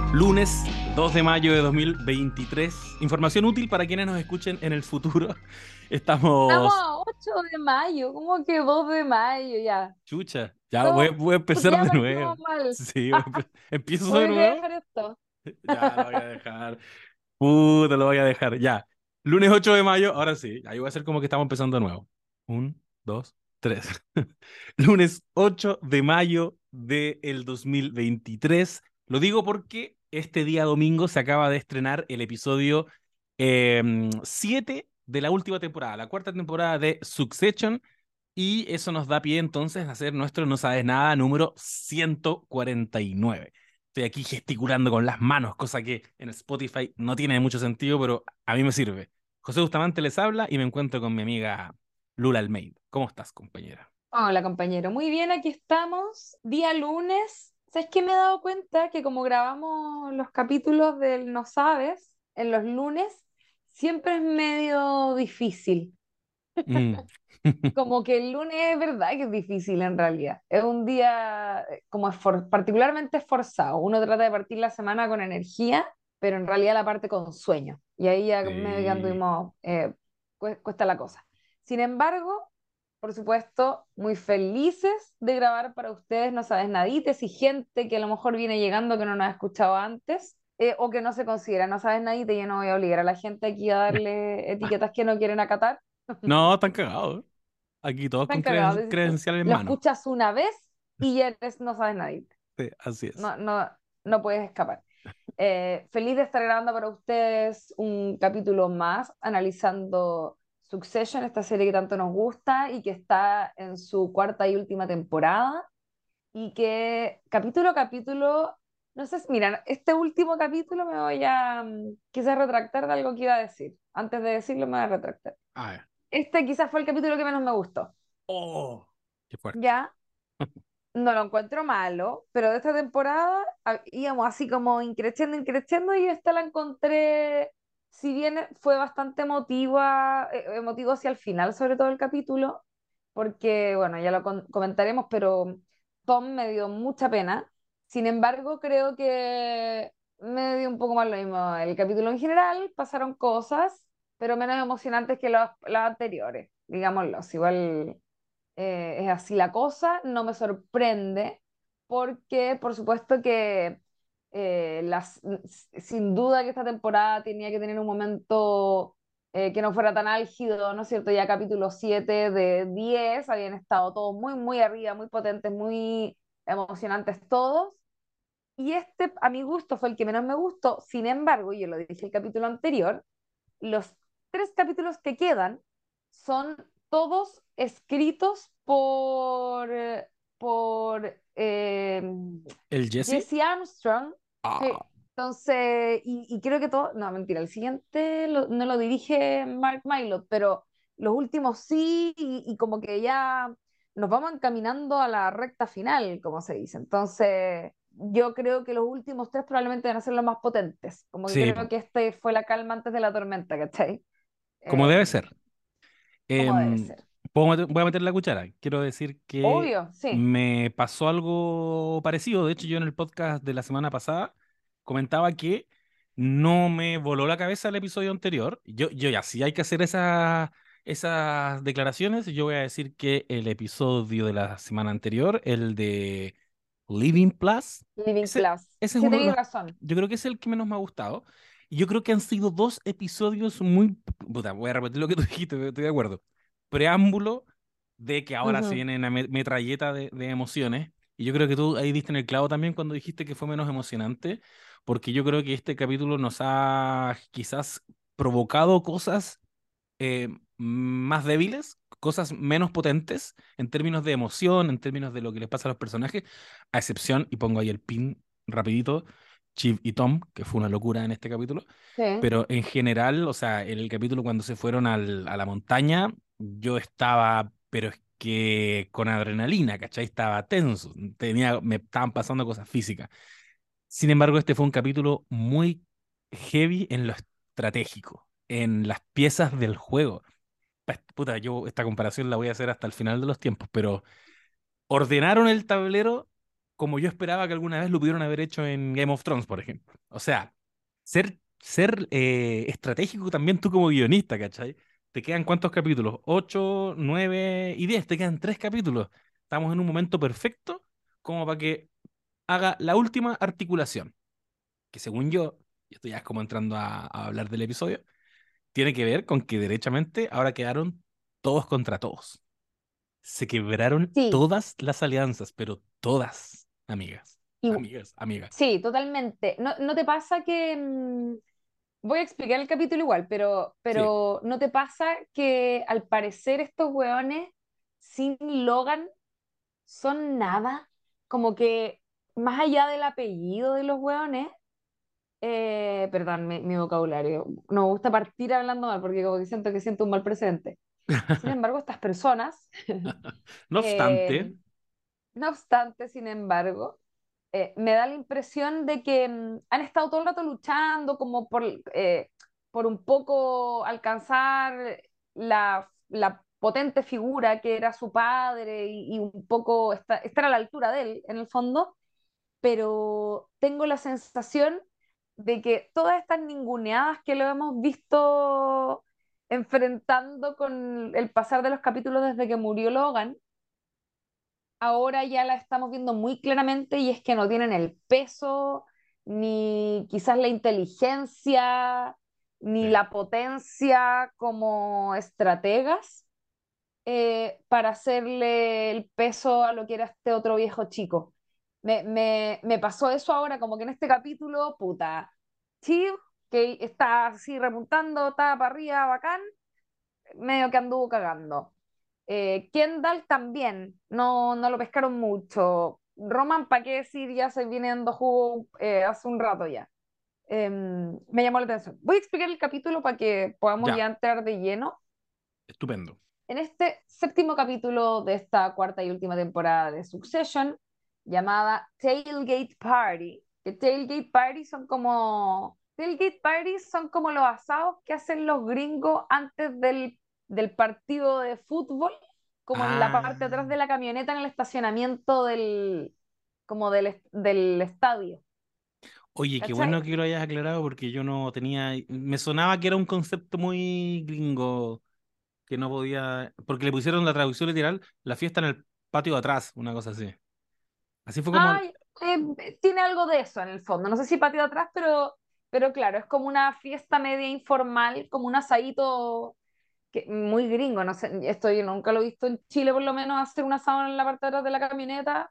Lunes 2 de mayo de 2023. Información útil para quienes nos escuchen en el futuro. Estamos Estamos... a 8 de mayo, ¿cómo que 2 de mayo ya? Chucha, ya voy, No, voy a porque empezar ya de partimos nuevo. mal. Sí, empiezo de Hoy voy a nuevo. dejar esto. Ya lo voy a dejar. Puta, lo voy a dejar. Ya. Lunes 8 de mayo, ahora sí. Ahí voy a hacer como que estamos empezando de nuevo. Un, dos, tres. Lunes 8 de mayo del 2023. Lo digo porque este día domingo se acaba de estrenar el episodio 7 de la última temporada, la cuarta temporada de Succession, y eso nos da pie entonces a hacer nuestro No Sabes Nada número 149. Estoy aquí gesticulando con las manos, cosa que en Spotify no tiene mucho sentido, pero a mí me sirve. José Bustamante les habla y me encuentro con mi amiga Lula Almeida. ¿Cómo estás, compañera? Hola, compañero. Muy bien, aquí estamos. Día lunes. ¿Sabes qué? Me he dado cuenta que como grabamos los capítulos del No Sabes en los lunes, siempre es medio difícil. Mm. Como que el lunes es verdad que es difícil en realidad. Es un día como particularmente esforzado. Uno trata de partir la semana con energía, pero en realidad la parte con sueño. Y ahí ya medio que Sí. anduvimos, cuesta la cosa. Sin embargo, por supuesto, muy felices de grabar para ustedes, no sabes nadites y gente que a lo mejor viene llegando que no nos ha escuchado antes. O que no se considera, no sabes nadite, yo no voy a obligar a la gente aquí a darle etiquetas que no quieren acatar. No, están cagados. Aquí todos con Están cagados. credenciales en Lo mano. escuchas una vez y ya no sabes nadie. Sí, así es. No, no, no puedes escapar. Feliz de estar grabando para ustedes un capítulo más analizando Succession, esta serie que tanto nos gusta y que está en su cuarta y última temporada y que capítulo a capítulo, no sé, mira, este último capítulo me voy a quizás retractar de algo que iba a decir. Antes de decirlo me voy a retractar. A ver. Este quizás fue el capítulo que menos me gustó. Oh, qué fuerte. ¿Ya? No lo encuentro malo, pero de esta temporada íbamos así como increciendo y esta la encontré, si bien fue bastante emotiva, emotivo hacia el final, sobre todo el capítulo, porque, bueno, ya lo comentaremos, pero Tom me dio mucha pena. Sin embargo, creo que me dio un poco más lo mismo. El capítulo en general, pasaron cosas, pero menos emocionantes que las anteriores, digámoslo. Igual es así la cosa, no me sorprende, porque por supuesto que sin duda que esta temporada tenía que tener un momento que no fuera tan álgido, ¿no es cierto? Ya capítulo 7 de 10 habían estado todos muy, muy arriba, muy potentes, muy emocionantes todos. Y este, a mi gusto, fue el que menos me gustó. Sin embargo, y yo lo dije el capítulo anterior, los tres capítulos que quedan son todos escritos por ¿El Jesse? Jesse Armstrong. Sí. Ah, Entonces, y creo que todo, no, mentira, el siguiente no lo dirige Mark Mylod, pero los últimos sí, y como que ya nos vamos encaminando a la recta final, como se dice. Entonces, yo creo que los últimos tres probablemente van a ser los más potentes. Como que sí, creo que este fue la calma antes de la tormenta, ¿cachai? como Eh, debe ser. como debe Em, ser. voy a meter la cuchara. Quiero decir que Obvio, sí. me pasó algo parecido. De hecho, yo en el podcast de la semana pasada comentaba que no me voló la cabeza el episodio anterior. Yo ya, si hay que hacer esas declaraciones, yo voy a decir que el episodio de la semana anterior, el de Living Plus, Living ese, Plus. ese es Sí, uno de tenéis los, razón. yo creo que es el que menos me ha gustado. Y yo creo que han sido dos episodios muy... Puta, voy a repetir lo que tú dijiste, estoy de acuerdo. Preámbulo de que ahora se Ujú. viene una metralleta de emociones. Y yo creo que tú ahí diste en el clavo también cuando dijiste que fue menos emocionante, porque yo creo que este capítulo nos ha quizás provocado cosas más débiles, cosas menos potentes en términos de emoción, en términos de lo que les pasa a los personajes, a excepción, y pongo ahí el pin rapidito, Chiv y Tom, que fue una locura en este capítulo, Sí. pero en general, o sea, en el capítulo cuando se fueron a la montaña, yo estaba, pero es que con adrenalina, ¿cachai? Estaba tenso, me estaban pasando cosas físicas. Sin embargo, este fue un capítulo muy heavy en lo estratégico, en las piezas del juego. Puta, yo esta comparación la voy a hacer hasta el final de los tiempos, pero ordenaron el tablero como yo esperaba que alguna vez lo pudieron haber hecho en Game of Thrones, por ejemplo. O sea, ser estratégico también tú como guionista, ¿cachai? ¿Te quedan cuántos capítulos? 8, 9 y 10. Te quedan 3 capítulos. Estamos en un momento perfecto como para que haga la última articulación, que según yo, y esto ya es como entrando a hablar del episodio, tiene que ver con que derechamente ahora quedaron todos contra todos. Se quebraron Sí, todas las alianzas, pero todas, amigas, y, amigas, amigas. sí, totalmente. ¿No te pasa que... voy a explicar el capítulo igual, Sí. pero ¿no te pasa que al parecer estos hueones sin Logan son nada? Como que más allá del apellido de los hueones, perdón, mi vocabulario, no me gusta partir hablando mal porque como que siento un mal precedente. Sin embargo, estas personas, No obstante, eh, no obstante, sin embargo, me da la impresión de que han estado todo el rato luchando como por un poco alcanzar la potente figura que era su padre y un poco estar a la altura de él, en el fondo, pero tengo la sensación de que todas estas ninguneadas que lo hemos visto enfrentando con el pasar de los capítulos desde que murió Logan, ahora ya la estamos viendo muy claramente y es que no tienen el peso, ni quizás la inteligencia, ni sí. la potencia como estrategas para hacerle el peso a lo que era este otro viejo chico. Me pasó eso ahora, como que en este capítulo, puta, Chiv, que está así repuntando, está para arriba, bacán, medio que anduvo cagando. Kendall también, no lo pescaron mucho. Roman, ¿para qué decir? Ya se viene dando jugo hace un rato ya. Me llamó la atención. Voy a explicar el capítulo para que podamos Ya, ya entrar de lleno. estupendo. En este séptimo capítulo de esta cuarta y última temporada de Succession, llamada Tailgate Party, que Tailgate Parties son como los asados que hacen los gringos antes del partido de fútbol, como en la parte de Ah, atrás de la camioneta en el estacionamiento como del estadio. oye, qué ¿Cachai? bueno que lo hayas aclarado porque yo no tenía, me sonaba que era un concepto muy gringo que no podía, porque le pusieron la traducción literal, la fiesta en el patio de atrás, una cosa así. Así fue como, Ay, tiene algo de eso en el fondo. No sé si patio de atrás, pero claro, es como una fiesta media informal, como un asadito muy gringo. No sé, esto yo nunca lo he visto en Chile, por lo menos, hacer un asado en la parte de atrás de la camioneta,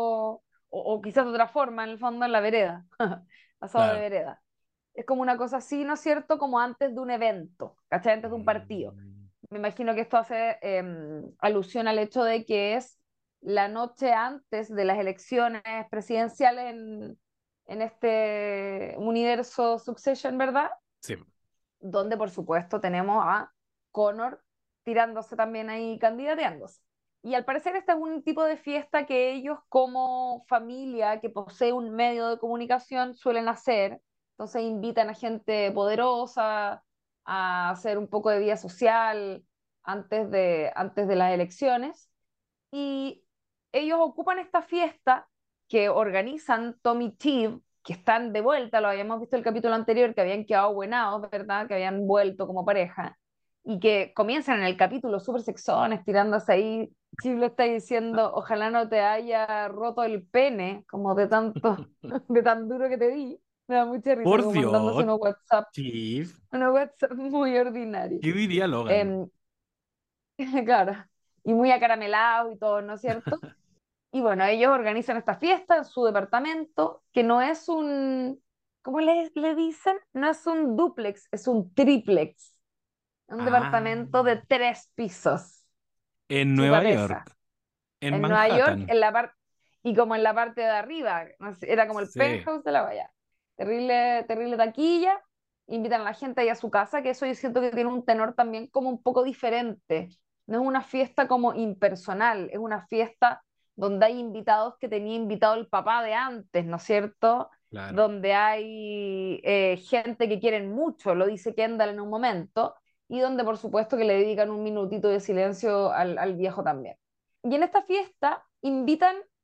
o quizás de otra forma, en el fondo, en la vereda. Asado de claro. vereda. Es como una cosa así, ¿no es cierto? Como antes de un evento, ¿cachai? Antes de un partido. Mm, Me imagino que esto hace alusión al hecho de que es la noche antes de las elecciones presidenciales en este universo Succession, ¿verdad? sí. Donde por supuesto tenemos a Connor tirándose también ahí, candidateándose. Y al parecer este es un tipo de fiesta que ellos como familia que posee un medio de comunicación suelen hacer. Entonces invitan a gente poderosa a hacer un poco de vida social antes de las elecciones. Y ellos ocupan esta fiesta que organizan Tommy Tiv, que están de vuelta, lo habíamos visto en el capítulo anterior, que habían quedado buenados, ¿verdad? Que habían vuelto como pareja. Y que comienzan en el capítulo súper sexones, tirándose ahí. Chiv le está diciendo, ojalá no te haya roto el pene, como de tanto, de tan duro que te di. Me da mucha risa, Por como mandándose Dios, Chief, unos WhatsApp muy ordinarios. ¿qué diría Logan? Em, claro, y muy acaramelados y todo, ¿no es cierto? Y bueno, ellos organizan esta fiesta en su departamento, que no es ¿cómo le dicen? No es un dúplex, es un triplex. Un Ah, departamento de 3 pisos. en Nueva Chúpate esa. York, en En Nueva York, Manhattan. y como en la parte de arriba, no sé, era como el Sí, penthouse de la valla. Terrible, terrible taquilla. Invitan a la gente ahí a su casa, que eso yo siento que tiene un tenor también como un poco diferente. No es una fiesta como impersonal, es una fiesta donde hay invitados que tenía invitado el papá de antes, ¿no es cierto? claro. Donde hay gente que quieren mucho, lo dice Kendall en un momento, y donde por supuesto que le dedican un minutito de silencio al viejo también. Y en esta fiesta invitan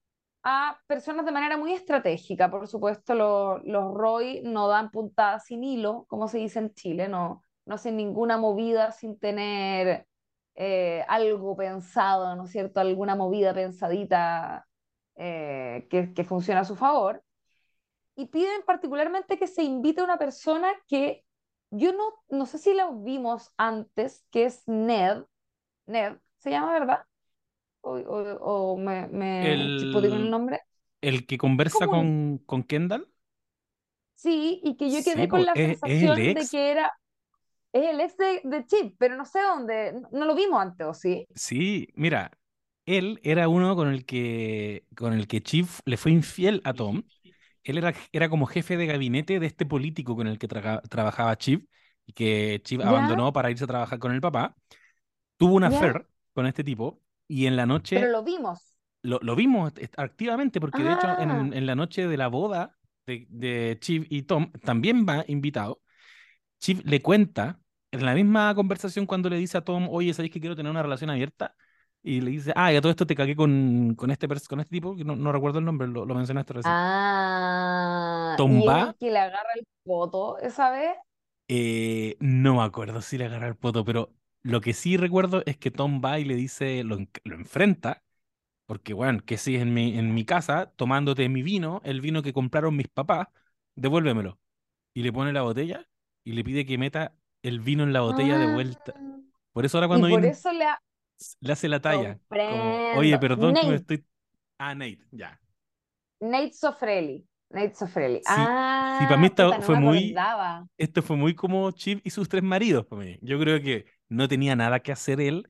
a personas de manera muy estratégica. Por supuesto, los ROI no dan puntadas sin hilo, como se dice en Chile, no hacen ninguna movida sin tener algo pensado, ¿no es cierto? Alguna movida pensadita que funcione a su favor. Y piden particularmente que se invite a una persona que yo no sé si la vimos antes, que es Ned. Ned, ¿se llama, verdad? O me chispoté con el El, nombre. el que Es conversa como un, con Kendall. sí, y que yo Sí, quedé con pues, la es el sensación de ex. que es el ex de Chip, pero no sé dónde, no lo vimos antes, ¿o sí? Sí, mira, él era uno con el que Chief le fue infiel a Tom. Él era como jefe de gabinete de este político con el que trabajaba Chief y que Chief Ya, abandonó para irse a trabajar con el papá. Tuvo una ya, affair con este tipo y en la pero noche lo vimos. lo vimos activamente porque de hecho Ah, en la noche de la boda de Chief y Tom también va invitado. Chief le cuenta, en la misma conversación cuando le dice a Tom, oye, ¿sabéis que quiero tener una relación abierta? Y le dice, ah, y a todo esto te cagué con este tipo, que no recuerdo el nombre, lo mencionaste recién. Tom y es va, el que le agarra el poto esa vez. no me acuerdo si le agarra el poto, pero lo que sí recuerdo es que Tom va y le dice, lo enfrenta, porque, bueno, que si en mi casa, tomándote mi vino, el vino que compraron mis papás, devuélvemelo. Y le pone la botella y le pide que meta el vino en la botella de Ah, vuelta. Por eso ahora y cuando por vienen, eso le hace la talla, como, oye, comprendo. perdón que me Nate, estoy... Ah, Nate, ya. Nate Sofrelli. Nate Sofrelli. Sí, sí, para mí Ah, puta, no fue me muy, acordaba. esto fue muy como Chip y sus tres maridos para mí. Yo creo que no tenía nada que hacer él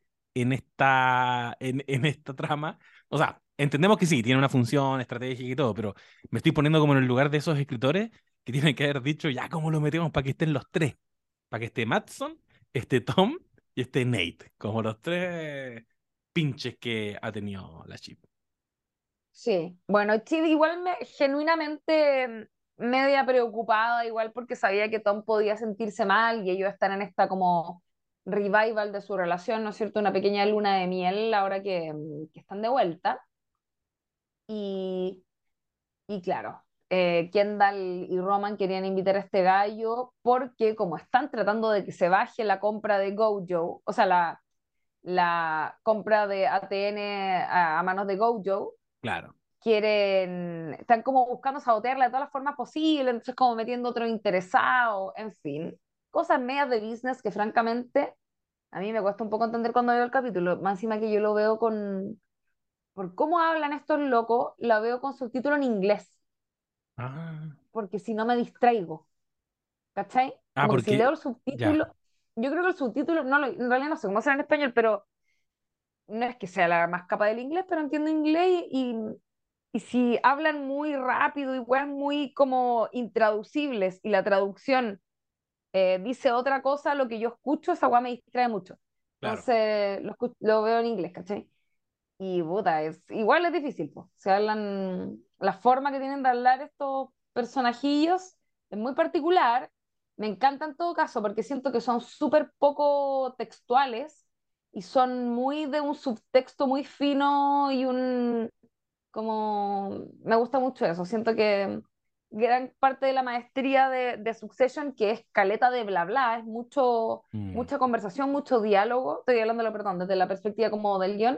en esta trama. O sea, entendemos que sí, tiene una función estratégica y todo, pero me estoy poniendo como en el lugar de esos escritores que tienen que haber dicho, ya, ¿cómo lo metemos para que estén los tres? Para que esté Matson, esté Tom y esté Nate, como los tres pinches que ha tenido la Chip. Sí, bueno, Chidi igual genuinamente media preocupada, igual porque sabía que Tom podía sentirse mal y ellos están en esta como revival de su relación, ¿no es cierto? Una pequeña luna de miel ahora que están de vuelta. Y, y claro, Kendall y Roman querían invitar a este gallo porque como están tratando de que se baje la compra de Gojo, o sea, la compra de ATN a manos de Gojo, Claro. están como buscando sabotearla de todas las formas posibles, entonces como metiendo otro interesado, en fin, cosas medias de business que francamente a mí me cuesta un poco entender cuando veo el capítulo, más encima que yo lo veo por cómo hablan estos locos, la veo con subtítulo en inglés, Ah, porque si no me distraigo, ¿cachai? Como que si leo porque, el ya, subtítulo, yo creo que el subtítulo, no en realidad no sé cómo será en español, pero no es que sea la más capa del inglés, pero entiendo inglés y si hablan muy rápido y weas muy como intraducibles y la traducción dice otra cosa, lo que yo escucho, esa wea me distrae mucho. claro. Entonces lo veo en inglés, ¿cachai? Y puta, igual es difícil, pues. Se hablan, la forma que tienen de hablar estos personajillos es muy particular. Me encanta en todo caso porque siento que son súper poco textuales y son muy de un subtexto muy fino y como, me gusta mucho eso. Siento que gran parte de la maestría de Succession, que es caleta de bla bla, es Mm. mucha conversación, mucho diálogo. Estoy hablando, perdón, desde la perspectiva como del guión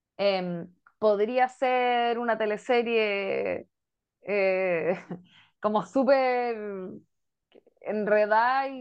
podría ser una teleserie eh, como súper enredada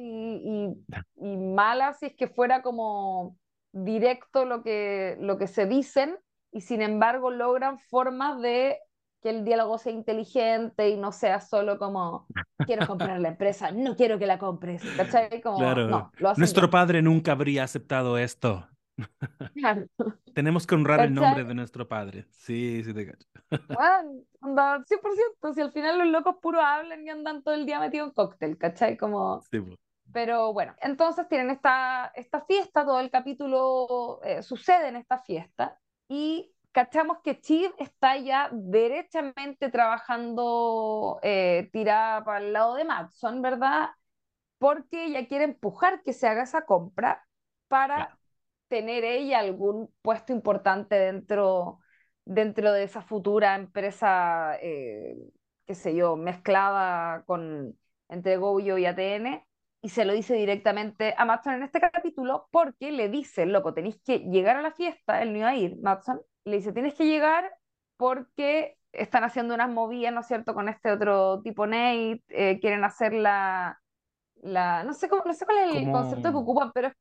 y mala si es que fuera como directo lo que se dicen y sin embargo logran formas de que el diálogo sea inteligente y no sea solo como quiero comprar la empresa, no quiero que la compres, ¿cachai? Como Claro, no, lo hacen nuestro bien. padre nunca habría aceptado esto. Claro. Tenemos que honrar el ¿Cachai? nombre de nuestro padre. Sí, sí te cacho. Bueno, anda 100%, si al final los locos puros hablan y andan todo el día metidos en cóctel, ¿cachai? Como, Sí, po. pero bueno, entonces tienen esta fiesta, todo el capítulo sucede en esta fiesta y cachamos que Chiv está ya derechamente trabajando tirada para el lado de Madson, ¿verdad? Porque ella quiere empujar que se haga esa compra para Claro. tener ella algún puesto importante dentro dentro de esa futura empresa, qué sé yo, mezclada con entre Gojo y ATN, y se lo dice directamente a Matson en este capítulo porque le dice, loco, tenéis que llegar a la fiesta, él no iba a ir, Matson, le dice, tienes que llegar porque están haciendo unas movidas, ¿no es cierto?, con este otro tipo Nate, quieren hacer no sé no sé cuál es el concepto que como, ocupan, pero es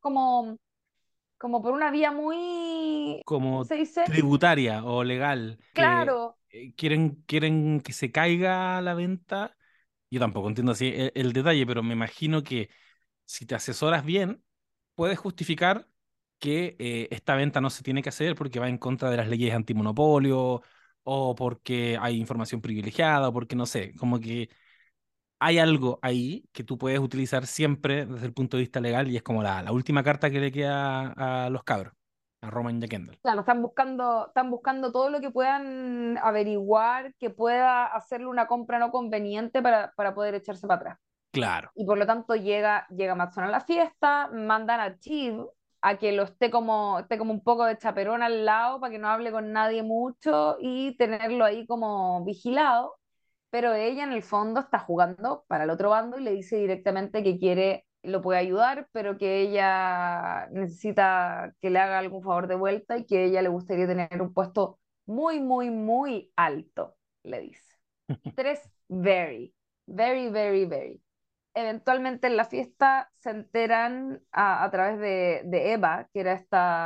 como por una vía muy, ¿cómo como se dice? tributaria o legal, que Claro, quieren que se caiga la venta. Yo tampoco entiendo así el detalle, pero me imagino que si te asesoras bien, puedes justificar que esta venta no se tiene que hacer porque va en contra de las leyes antimonopolio o porque hay información privilegiada o porque no sé, como que hay algo ahí que tú puedes utilizar siempre desde el punto de vista legal y es como la última carta que le queda a los cabros, a Roman y a Kendall. claro, están buscando todo lo que puedan averiguar que pueda hacerle una compra no conveniente para poder echarse para atrás. Claro. Y por lo tanto llega Matson a la fiesta, mandan a Chiv a que lo esté como un poco de chaperón al lado para que no hable con nadie mucho y tenerlo ahí como vigilado, pero ella en el fondo está jugando para el otro bando y le dice directamente que quiere, lo puede ayudar, pero que ella necesita que le haga algún favor de vuelta y que ella le gustaría tener un puesto muy, muy, muy alto, le dice. Tres, very, very, very, very. Eventualmente en la fiesta se enteran a través de Eva, que era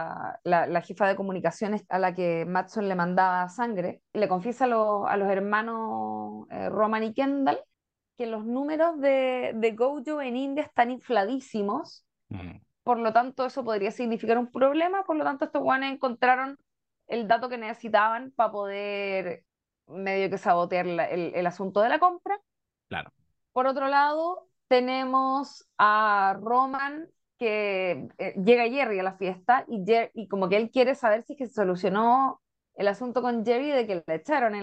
la jefa de comunicaciones a la que Matson le mandaba sangre, y le confiesa a los hermanos Roman y Kendall que los números de Gojo en India están infladísimos, Mm, por lo tanto eso podría significar un problema, por lo tanto estos guanes encontraron el dato que necesitaban para poder medio que sabotear el asunto de la compra. claro. Por otro lado, tenemos a Roman que llega Jerry a la fiesta y como que él quiere saber si es que se solucionó el asunto con Jerry de que le echaron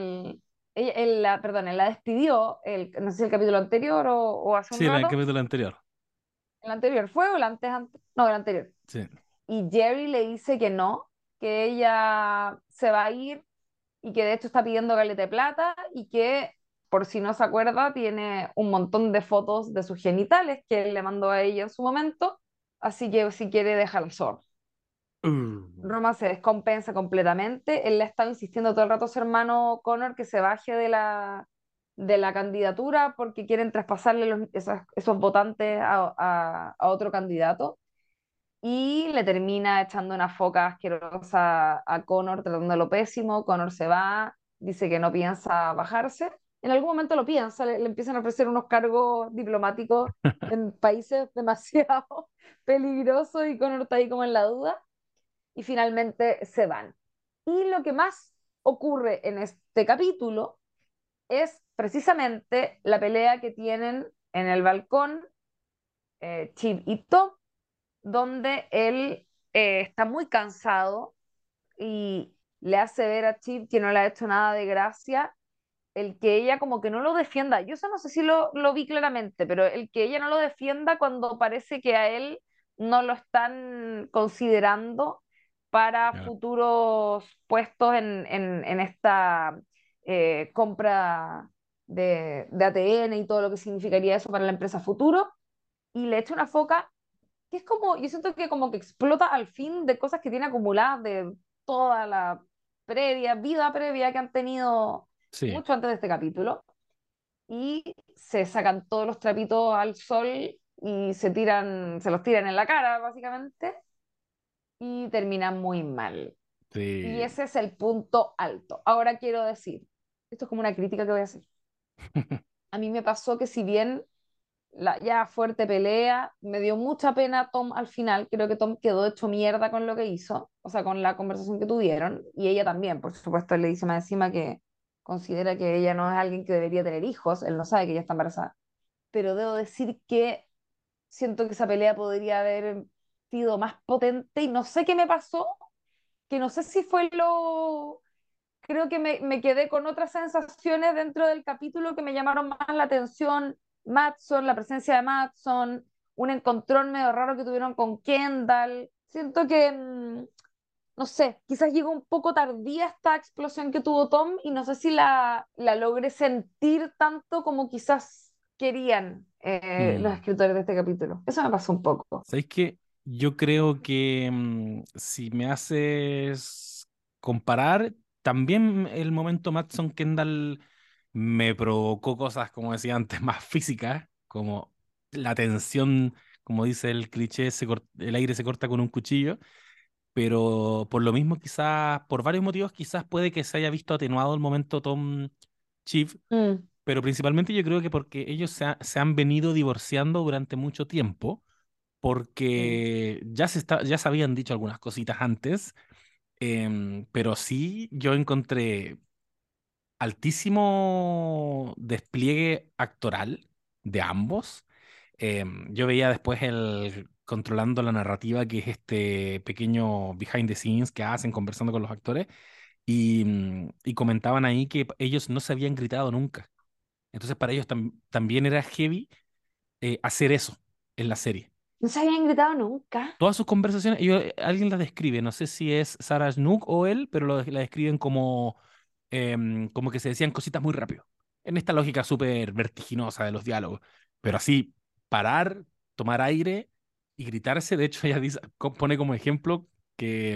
perdón, él la despidió, no sé si el capítulo anterior o hace un Sí, el rato. capítulo anterior. ¿El anterior fue o el antes? No, el anterior. Sí. Y Jerry le dice que no, que ella se va a ir y que de hecho está pidiendo caleta de plata y que, por si no se acuerda, tiene un montón de fotos de sus genitales que él le mandó a ella en su momento, así que si quiere dejar el zorro. Uh, Roma se descompensa completamente, él le ha estado insistiendo todo el rato a su hermano Connor que se baje de la candidatura porque quieren traspasarle esos votantes a otro candidato y le termina echando una foca asquerosa a Connor, tratándolo pésimo. Connor se va, dice que no piensa bajarse. En algún momento lo piensa, le empiezan a ofrecer unos cargos diplomáticos en países demasiado peligrosos y Connor está ahí como en la duda y finalmente se van. Y lo que más ocurre en este capítulo es precisamente la pelea que tienen en el balcón Chip y Tom, donde él está muy cansado y le hace ver a Chip que no le ha hecho nada de gracia el que ella como que no lo defienda. Yo eso no sé si lo vi claramente, pero el que ella no lo defienda cuando parece que a él no lo están considerando para claro. futuros puestos en esta compra de ATN y todo lo que significaría eso para la empresa futuro, y le echa una foca que es como, yo siento que como que explota al fin de cosas que tiene acumuladas de toda la vida previa que han tenido Sí, mucho antes de este capítulo, y se sacan todos los trapitos al sol y se los tiran en la cara, básicamente, y terminan muy mal. Y sí. ese es el punto alto. Ahora quiero decir, esto es como una crítica que voy a hacer. A mí me pasó que si bien ya fuerte pelea, me dio mucha pena Tom al final, creo que Tom quedó hecho mierda con lo que hizo, o sea, con la conversación que tuvieron, y ella también, por supuesto, él le dice más encima que considera que ella no es alguien que debería tener hijos, él no sabe que ella está embarazada, pero debo decir que siento que esa pelea podría haber sido más potente y no sé qué me pasó, que no sé si fue creo que me quedé con otras sensaciones dentro del capítulo que me llamaron más la atención. Matson, la presencia de Matson, un encontrón medio raro que tuvieron con Kendall. Siento que no sé, quizás llegó un poco tardía esta explosión que tuvo Tom y no sé si la logré sentir tanto como quizás querían los Mm. escritores de este capítulo. Eso me pasó un poco. ¿Sabéis qué? Yo creo que si me haces comparar, también el momento Madison Kendall me provocó cosas, como decía antes, más físicas, como la tensión, como dice el cliché, el aire se corta con un cuchillo, pero por lo mismo quizás, por varios motivos, quizás puede que se haya visto atenuado el momento Tom Chief, Mm, pero principalmente yo creo que porque ellos se han venido divorciando durante mucho tiempo mm. porque ya se habían dicho algunas cositas antes, pero sí yo encontré altísimo despliegue actoral de ambos. Yo veía después el controlando la narrativa, que es este pequeño behind the scenes que hacen conversando con los actores, y comentaban ahí que ellos no se habían gritado nunca. Entonces para ellos también era heavy hacer eso en la serie. No se habían gritado nunca. Todas sus conversaciones, alguien las describe, no sé si es Sarah Snook o él, pero la describen como, como que se decían cositas muy rápido, en esta lógica súper vertiginosa de los diálogos, pero así, parar, tomar aire y gritarse. De hecho ella dice, pone como ejemplo que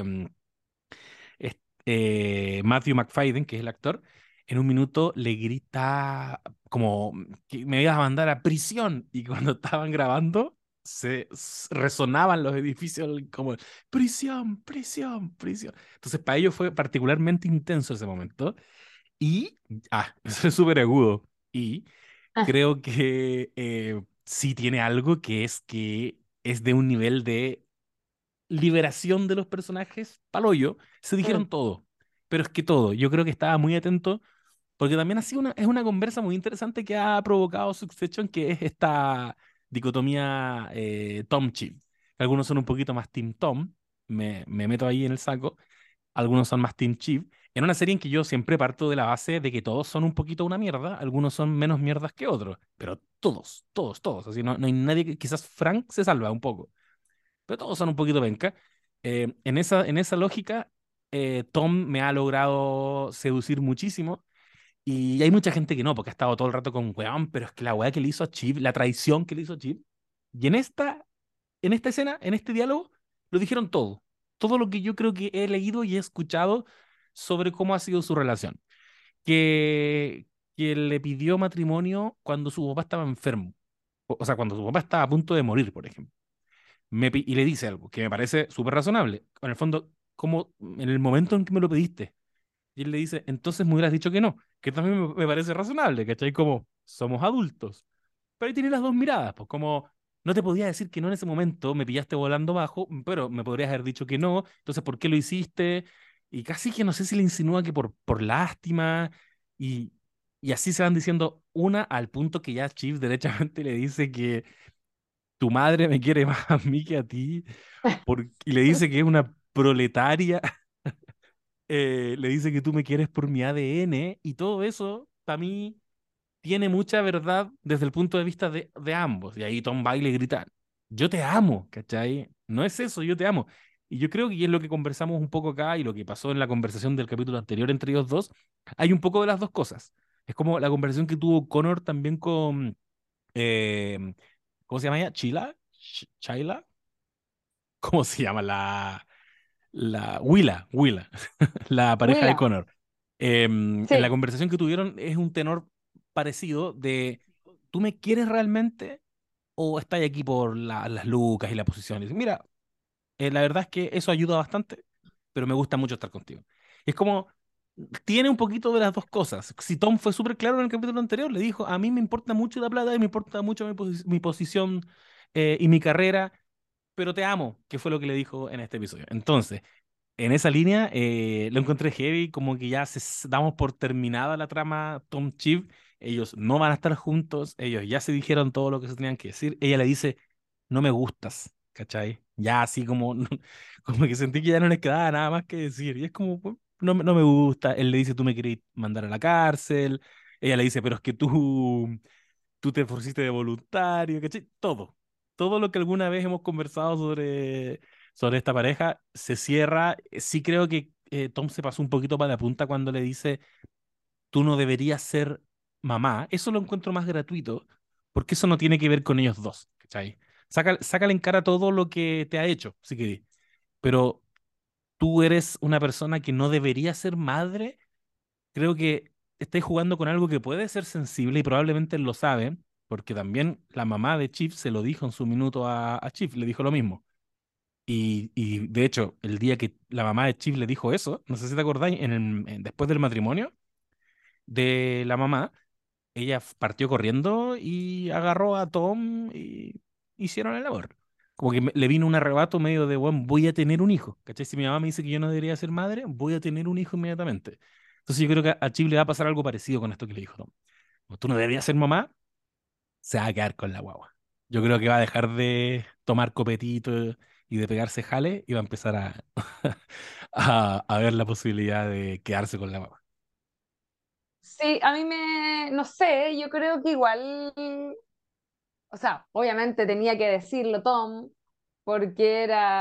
es- Matthew McFadden, que es el actor, en un minuto le grita como que me ibas a mandar a prisión, y cuando estaban grabando resonaban los edificios como prisión, prisión, prisión. Entonces para ellos fue particularmente intenso ese momento y, eso es súper agudo, y Ah, creo que sí tiene algo que es de un nivel de liberación de los personajes, paloyo, se mm, dijeron todo. Pero es que todo, yo creo que estaba muy atento, porque también ha sido es una conversa muy interesante que ha provocado Succession, que es esta dicotomía Tom Chip. Algunos son un poquito más Team Tom, me meto ahí en el saco, algunos son más Team Chip. En una serie en que yo siempre parto de la base de que todos son un poquito una mierda, algunos son menos mierdas que otros, pero todos, todos, todos. Así no hay nadie quizás Frank se salva un poco, pero todos son un poquito penca. En esa lógica, Tom me ha logrado seducir muchísimo, y hay mucha gente que no, porque ha estado todo el rato con weón, pero es que la weá que le hizo a Chip, la traición que le hizo a Chip, y en esta escena, en este diálogo, lo dijeron todo. Todo lo que yo creo que he leído y he escuchado sobre cómo ha sido su relación. Que, que le pidió matrimonio cuando su papá estaba enfermo. O sea, cuando su papá estaba a punto de morir, por ejemplo, y le dice algo que me parece súper razonable. En el fondo, como en el momento en que me lo pediste, y él le dice, entonces me hubieras dicho que no, que también me parece razonable, ¿cachai? Como somos adultos. Pero ahí tiene las dos miradas, pues como no te podía decir que no en ese momento, me pillaste volando bajo, pero me podrías haber dicho que no, entonces ¿por qué lo hiciste? Y casi que no sé si le insinúa que por lástima, y, y así se van diciendo una al punto que ya Chief derechamente le dice que tu madre me quiere más a mí que a ti, y le dice que es una proletaria, le dice que tú me quieres por mi ADN, y todo eso, para mí, tiene mucha verdad desde el punto de vista de ambos. Y ahí Tom Bailey grita, yo te amo, ¿cachai? No es eso, yo te amo. Y yo creo que es lo que conversamos un poco acá y lo que pasó en la conversación del capítulo anterior entre ellos dos, hay un poco de las dos cosas. Es como la conversación que tuvo Connor también con, eh, ¿cómo se llama ella? ¿Chila? ¿Chayla? ¿Cómo se llama? La Willa, la pareja de Willa, Connor. En la sí. conversación que tuvieron es un tenor parecido de, ¿tú me quieres realmente o estás aquí por las lucas y la posición? Y dice, mira, la verdad es que eso ayuda bastante, pero me gusta mucho estar contigo. Y es como, tiene un poquito de las dos cosas. Si Tom fue súper claro en el capítulo anterior, le dijo, a mí me importa mucho la plata y me importa mucho mi posición y mi carrera, pero te amo, que fue lo que le dijo en este episodio. Entonces, en esa línea, lo encontré heavy, como que ya damos por terminada la trama Tom Chief. Ellos no van a estar juntos, ellos ya se dijeron todo lo que se tenían que decir. Ella le dice, no me gustas, ¿cachai? Ya así como, como que sentí que ya no les quedaba nada más que decir. Y es como, "Pues, no me gusta". Él le dice, tú me querés mandar a la cárcel. Ella le dice, pero es que tú te pusiste de voluntario, ¿cachai? Todo. Todo lo que alguna vez hemos conversado sobre esta pareja, se cierra. Sí creo que Tom se pasó un poquito para la punta cuando le dice, tú no deberías ser mamá. Eso lo encuentro más gratuito, porque eso no tiene que ver con ellos dos, ¿cachai? Sácale en cara todo lo que te ha hecho, si querés. Pero tú eres una persona que no debería ser madre. Creo que estáis jugando con algo que puede ser sensible y probablemente él lo sabe, porque también la mamá de Chief se lo dijo en su minuto a Chief, le dijo lo mismo. Y de hecho, el día que la mamá de Chief le dijo eso, no sé si te acordáis, después del matrimonio de la mamá, ella partió corriendo y agarró a Tom y hicieron el amor. Como que le vino un arrebato medio de, bueno, voy a tener un hijo. ¿Cachai? Si mi mamá me dice que yo no debería ser madre, voy a tener un hijo inmediatamente. Entonces yo creo que a Chip le va a pasar algo parecido con esto que le dijo Tom. Como tú no deberías ser mamá, se va a quedar con la guagua. Yo creo que va a dejar de tomar copetito y de pegarse jale y va a empezar a ver la posibilidad de quedarse con la guagua. Sí, a mí no sé, yo creo que igual, o sea, obviamente tenía que decirlo Tom, porque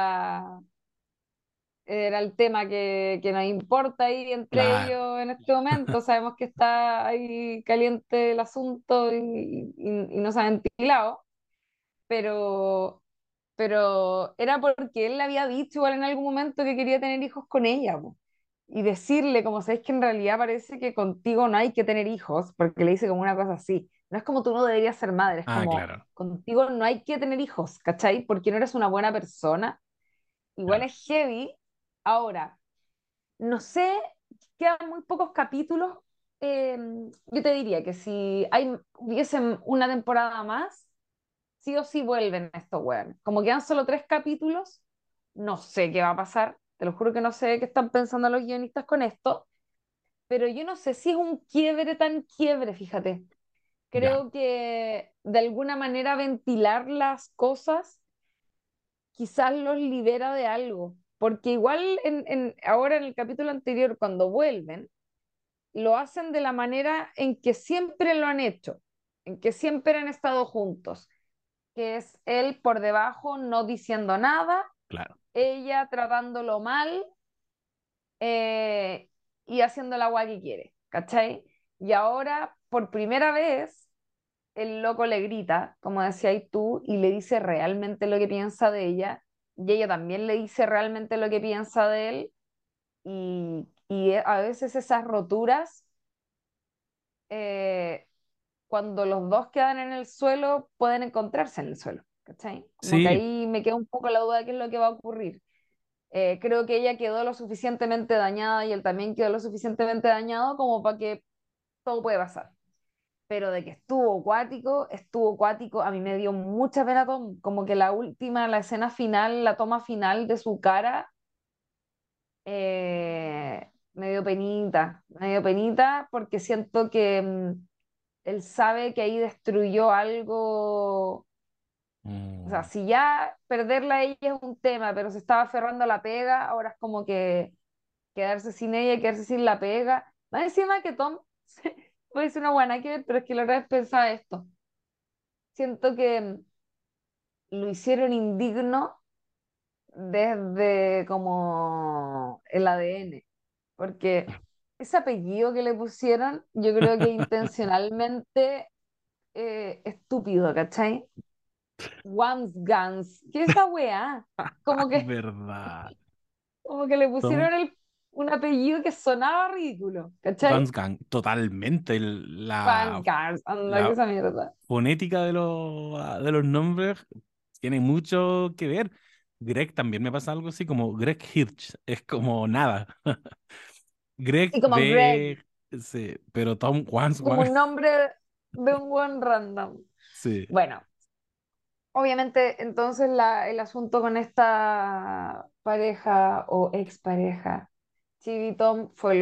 era el tema que nos importa ahí entre Claro, ellos en este momento. Sabemos que está ahí caliente el asunto y no se ha ventilado, pero, pero era porque él le había dicho igual en algún momento que quería tener hijos con ella, po. Y decirle, como sabéis que en realidad parece que contigo no hay que tener hijos, porque le dice como una cosa así. No es como tú no deberías ser madre, es ah, como claro, contigo no hay que tener hijos, ¿cachai? Porque no eres una buena persona. Igual claro. es heavy. Ahora, no sé, quedan muy pocos capítulos. eh, yo te diría que si hubiese una temporada más, sí o sí vuelven estos weones. Como quedan solo 3 capítulos, no sé qué va a pasar. Te lo juro que no sé qué están pensando los guionistas con esto, pero yo no sé si es un quiebre tan quiebre, fíjate. Ya, Creo que de alguna manera ventilar las cosas quizás los libera de algo, porque igual ahora en el capítulo anterior, cuando vuelven, lo hacen de la manera en que siempre lo han hecho, en que siempre han estado juntos, que es él por debajo no diciendo nada, claro. ella tratándolo mal eh, y haciendo la agua que quiere, ¿cachai? Y ahora, por primera vez, el loco le grita, como decías tú, y le dice realmente lo que piensa de ella, y ella también le dice realmente lo que piensa de él, y a veces esas roturas, eh, cuando los dos quedan en el suelo, pueden encontrarse en el suelo, ¿cachai? Como que Sí, ahí me queda un poco la duda de qué es lo que va a ocurrir. Creo que ella quedó lo suficientemente dañada y él también quedó lo suficientemente dañado como para que todo puede pasar. Pero de que estuvo acuático, a mí me dio mucha pena Tom, como que la escena final, la toma final de su cara, me dio penita porque siento que él sabe que ahí destruyó algo, o sea, mm, si ya perderla a ella es un tema, pero se estaba aferrando a la pega, ahora es como que quedarse sin ella, quedarse sin la pega. Más encima que Tom, puede ser una buena que ver, pero es que la verdad es pensar esto. Siento que lo hicieron indigno desde como el ADN, porque ese apellido que le pusieron, yo creo que intencionalmente estúpido, ¿cachai? Once Guns, ¿qué es esa weá? Como que, verdad. como que le Tom pusieron un apellido que sonaba ridículo, ¿cachai? Vance Gang, totalmente. Van Guns, anda que La esa mierda. fonética de los nombres tiene mucho que ver. Greg también me pasa algo así como Greg Hirsch, es como nada. Greg Y como Greg, de... Sí, pero Tom Vance como Gang, un nombre de un buen random. sí, Bueno, obviamente, entonces el asunto con esta pareja o expareja, Chibi y Tom, fue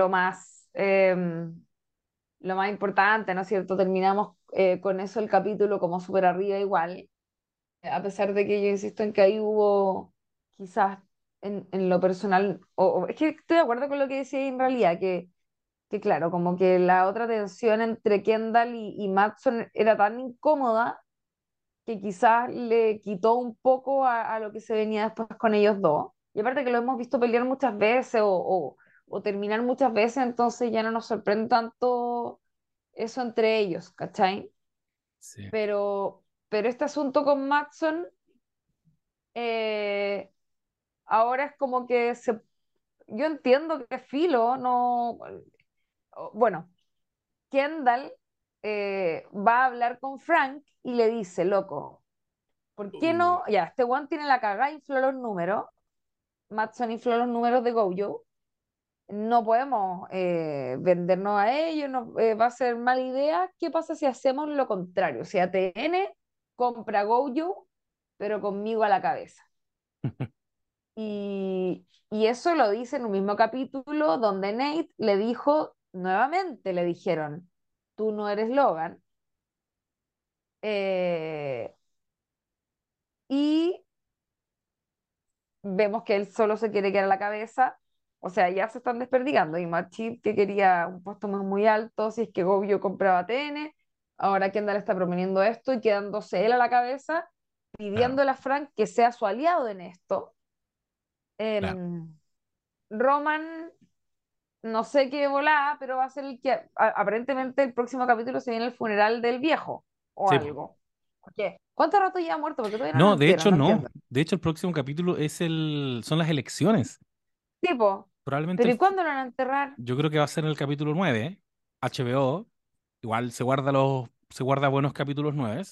lo más importante, ¿no es cierto? Terminamos con eso el capítulo como súper arriba igual, a pesar de que yo insisto en que ahí hubo quizás en lo personal, es que estoy de acuerdo con lo que decía en realidad, que claro, como que la otra tensión entre Kendall y Madison era tan incómoda que quizás le quitó un poco a lo que se venía después con ellos dos. Y aparte que lo hemos visto pelear muchas veces o terminar muchas veces, entonces ya no nos sorprende tanto eso entre ellos, ¿cachai? Sí. Pero este asunto con Matson, eh, ahora es como que yo entiendo que Filo no, bueno, Kendall va a hablar con Frank y le dice, loco, ¿por qué Uh, no? Ya, este one tiene la cagada, infló los números, Matson infló los números de Gojo, no podemos vendernos a ellos, va a ser mala idea. ¿Qué pasa si hacemos lo contrario? Si ATN compra Gojo, pero conmigo a la cabeza. Y eso lo dice en un mismo capítulo donde Nate le dijo, nuevamente le dijeron, tú no eres Logan. eh, y vemos que él solo se quiere quedar a la cabeza. O sea, ya se están desperdigando. Y Machip que quería un puesto más muy alto, si es que Gobio compraba TN. Ahora Kendall está proponiendo esto y quedándose él a la cabeza, claro, pidiéndole a Frank que sea su aliado en esto. claro. Em, Roman, no sé qué volá, pero va a ser el que aparentemente el próximo capítulo se viene el funeral del viejo o Sí, po. algo. ¿Por qué? ¿Cuánto rato ya ha muerto? Porque todavía no lo No, de entierran, hecho no no. entiendo. De hecho, el próximo capítulo son las elecciones. Tipo, Probablemente ¿pero y cuándo lo van a enterrar? yo creo que va a ser en el capítulo 9, ¿eh? HBO, igual se guarda buenos capítulos 9,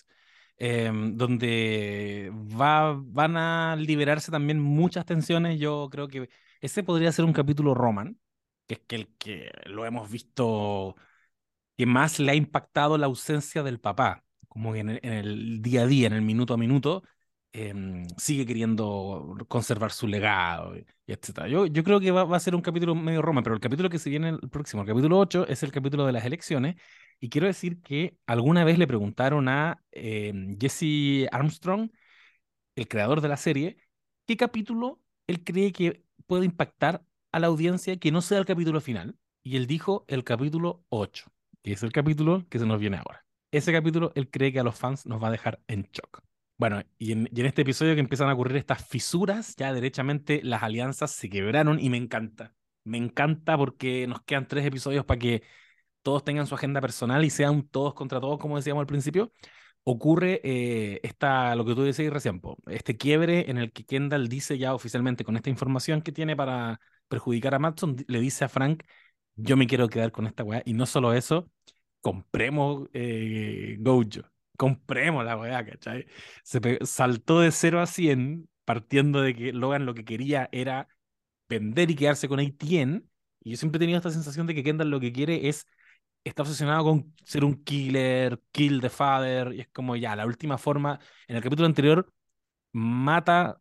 donde van a liberarse también muchas tensiones. Yo creo que ese podría ser un capítulo Roman, que es que el que lo hemos visto que más le ha impactado la ausencia del papá, como que en el día a día, en el minuto a minuto, sigue queriendo conservar su legado y etcétera. Yo creo que va a ser un capítulo medio Roma, pero el capítulo que se viene el próximo, el capítulo 8 es el capítulo de las elecciones, y quiero decir que alguna vez le preguntaron a Jesse Armstrong, el creador de la serie, qué capítulo él cree que puede impactar a la audiencia que no sea el capítulo final. Y él dijo el capítulo 8, que es el capítulo que se nos viene ahora. Ese capítulo él cree que a los fans nos va a dejar en shock. Bueno, y en este episodio que empiezan a ocurrir estas fisuras, ya derechamente las alianzas se quebraron y me encanta. Me encanta porque nos quedan 3 episodios para que todos tengan su agenda personal y sean todos contra todos, como decíamos al principio. Ocurre lo que tú decías recién, po, este quiebre en el que Kendall dice ya oficialmente con esta información que tiene para perjudicar a Matson, le dice a Frank, yo me quiero quedar con esta weá, y no solo eso, compremos Gojo, compremos la weá, ¿cachai? Saltó de 0 a 100 partiendo de que Logan lo que quería era vender y quedarse con ATN, y yo siempre he tenido esta sensación de que Kendall lo que quiere es está obsesionado con ser un killer, kill the father, y es como ya, la última forma. En el capítulo anterior, mata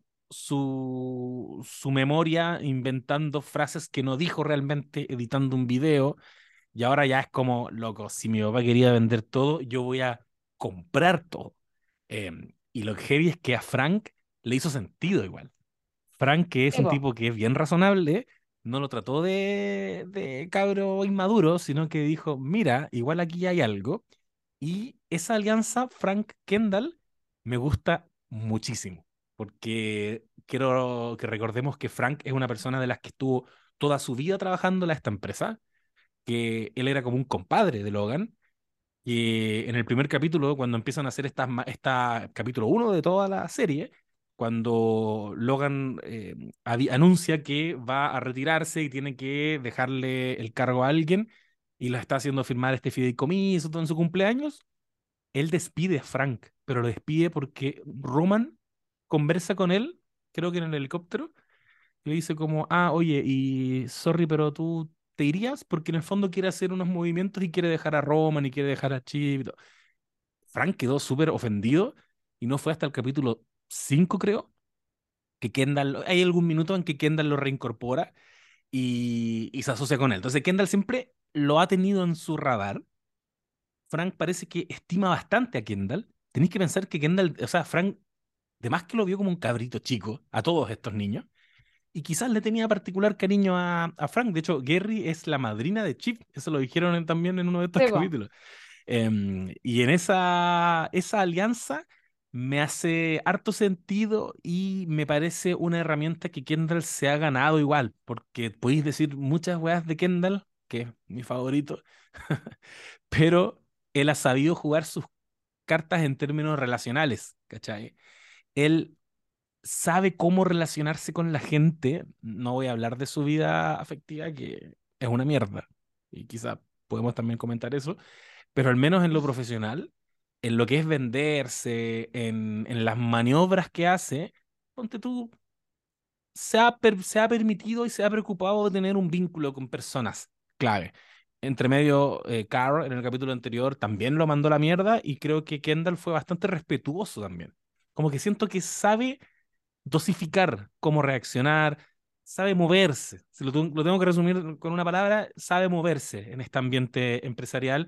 su memoria inventando frases que no dijo realmente, editando un video, y ahora ya es como, loco, si mi papá quería vender todo, yo voy a comprar todo. Y lo que heavy es que a Frank le hizo sentido igual. Frank, que es Sí, un po. tipo que es bien razonable, no lo trató de cabro inmaduro, sino que dijo, mira, igual aquí hay algo. Y esa alianza, Frank-Kendall, me gusta muchísimo, porque quiero que recordemos que Frank es una persona de las que estuvo toda su vida trabajando en esta empresa, que él era como un compadre de Logan, y en el primer capítulo, cuando empiezan a hacer esta capítulo uno de toda la serie, cuando Logan anuncia que va a retirarse y tiene que dejarle el cargo a alguien y lo está haciendo firmar este fideicomiso todo en su cumpleaños, él despide a Frank, pero lo despide porque Roman conversa con él, creo que en el helicóptero, y le dice como, ah, oye, y sorry, pero tú te irías porque en el fondo quiere hacer unos movimientos y quiere dejar a Roman y quiere dejar a Chip y todo. Frank quedó súper ofendido y no fue hasta el capítulo 5 creo, que Kendall, hay algún minuto en que Kendall lo reincorpora y se asocia con él. Entonces Kendall siempre lo ha tenido en su radar. Frank parece que estima bastante a Kendall. Tenéis que pensar que Kendall, o sea, Frank, de más que lo vio como un cabrito chico a todos estos niños, y quizás le tenía particular cariño a Frank. De hecho, Gary es la madrina de Chip, eso lo dijeron también en uno de estos Sí, po. capítulos. Y en esa alianza me hace harto sentido y me parece una herramienta que Kendall se ha ganado igual, porque podéis decir muchas weas de Kendall, que es mi favorito, pero él ha sabido jugar sus cartas en términos relacionales, ¿cachai? Él sabe cómo relacionarse con la gente. No voy a hablar de su vida afectiva, que es una mierda, y quizá podemos también comentar eso, pero al menos en lo profesional, en lo que es venderse, en las maniobras que hace, ponte tú, se ha permitido y se ha preocupado de tener un vínculo con personas clave. Entre medio, Carl en el capítulo anterior también lo mandó a la mierda y creo que Kendall fue bastante respetuoso también. Como que siento que sabe dosificar cómo reaccionar, sabe moverse. Si lo tengo que resumir con una palabra, sabe moverse en este ambiente empresarial.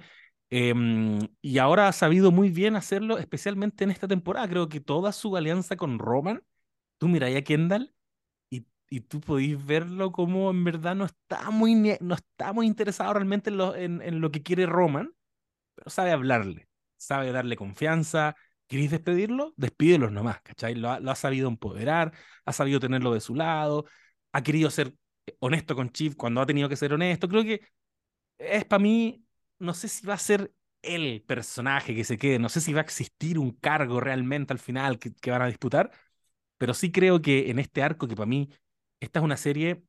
Y ahora ha sabido muy bien hacerlo, especialmente en esta temporada. Creo que toda su alianza con Roman, tú miras a Kendall y tú podéis verlo como en verdad no está muy interesado realmente en lo que quiere Roman, pero sabe hablarle, sabe darle confianza. ¿Queréis despedirlo? Despídelos nomás, ¿cachai? Lo ha sabido empoderar, ha sabido tenerlo de su lado, ha querido ser honesto con Chief cuando ha tenido que ser honesto. Creo que es para mí, no sé si va a ser el personaje que se quede, no sé si va a existir un cargo realmente al final que van a disputar, pero sí creo que en este arco, que para mí, esta es una serie,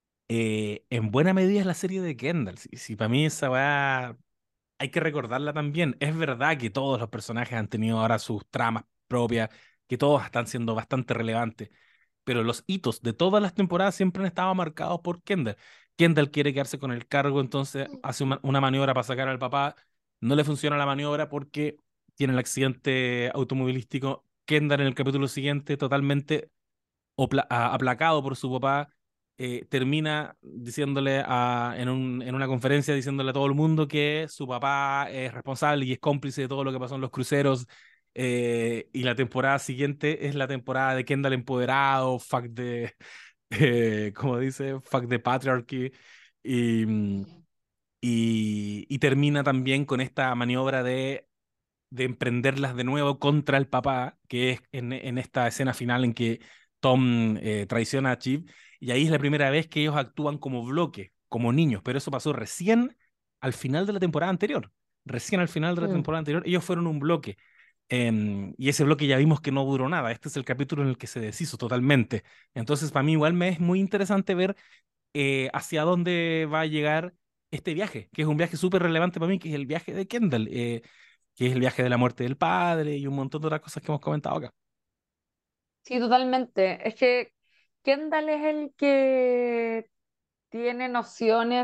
en buena medida es la serie de Kendall. Si para mí esa va hay que recordarla también. Es verdad que todos los personajes han tenido ahora sus tramas propias, que todos están siendo bastante relevantes, pero los hitos de todas las temporadas siempre han estado marcados por Kendall. Kendall quiere quedarse con el cargo, entonces hace una maniobra para sacar al papá. No le funciona la maniobra porque tiene el accidente automovilístico. Kendall en el capítulo siguiente totalmente aplacado por su papá, termina diciéndole en una conferencia, diciéndole a todo el mundo que su papá es responsable y es cómplice de todo lo que pasó en los cruceros. Y la temporada siguiente es la temporada de Kendall empoderado, fuck de, como dice, fuck the patriarchy. Y, y termina también con esta maniobra de emprenderlas de nuevo contra el papá, que es en esta escena final en que Tom traiciona a Chip, y ahí es la primera vez que ellos actúan como bloque, como niños, pero eso pasó recién al final de la temporada anterior. Recién al final de la Mm. temporada anterior, ellos fueron un bloque. Y ese bloque ya vimos que no duró nada. Este es el capítulo en el que se deshizo totalmente. Entonces, para mí, igual me es muy interesante ver hacia dónde va a llegar este viaje, que es un viaje súper relevante para mí, que es el viaje de Kendall. Que es el viaje de la muerte del padre y un montón de otras cosas que hemos comentado acá. Sí, totalmente. Es que Kendall es el que tiene nociones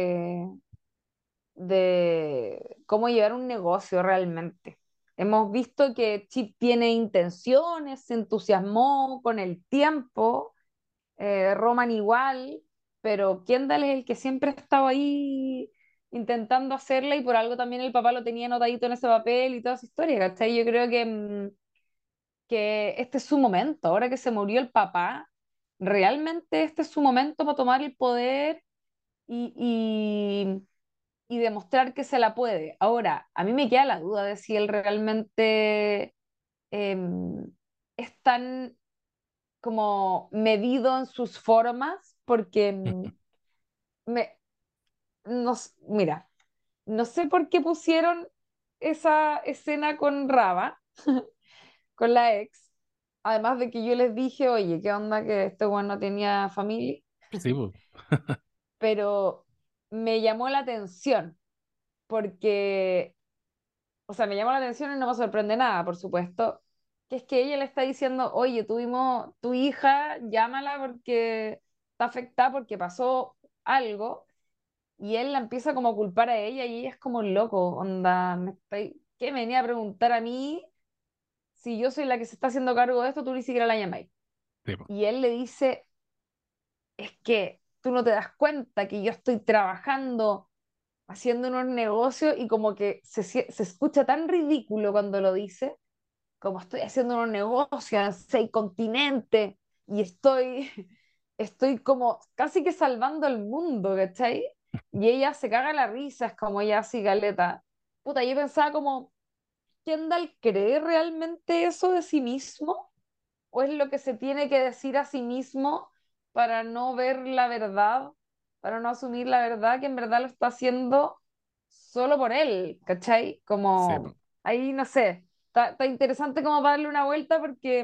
de cómo llevar un negocio realmente. Hemos visto que Chip tiene intenciones, se entusiasmó con el tiempo, Roman igual, pero Kendall es el que siempre ha estado ahí intentando hacerla y por algo también el papá lo tenía anotadito en ese papel y toda esa historia, ¿cachai? Yo creo que este es su momento, ahora que se murió el papá, realmente este es su momento para tomar el poder y, y demostrar que se la puede. Ahora, a mí me queda la duda de si él realmente es tan como medido en sus formas, porque me, mira, no sé por qué pusieron esa escena con Raba, con la ex, además de que yo les dije, oye, ¿qué onda que este weón no tenía familia? Sí, po. Pero me llamó la atención, porque o sea, me llama la atención y no me sorprende nada, por supuesto, que es que ella le está diciendo, oye, tuvimos tu hija, llámala porque está afectada porque pasó algo, y él la empieza como a culpar a ella y ella es como loco, onda, ¿qué me venía a preguntar a mí si yo soy la que se está haciendo cargo de esto, tú ni siquiera la llamáis? Sí, po. Y él le dice, es que tú no te das cuenta que yo estoy trabajando haciendo unos negocios y como que se escucha tan ridículo cuando lo dice como estoy haciendo unos negocios en 6 continentes y estoy como casi que salvando el mundo, ¿cachai? Y ella se caga la risa, es como ella así, galeta. Puta, yo pensaba como, ¿Kendall cree realmente eso de sí mismo? ¿O es lo que se tiene que decir a sí mismo para no ver la verdad, para no asumir la verdad que en verdad lo está haciendo solo por él? ¿Cachai? Sí, Como po. ahí no sé, está interesante como darle una vuelta porque,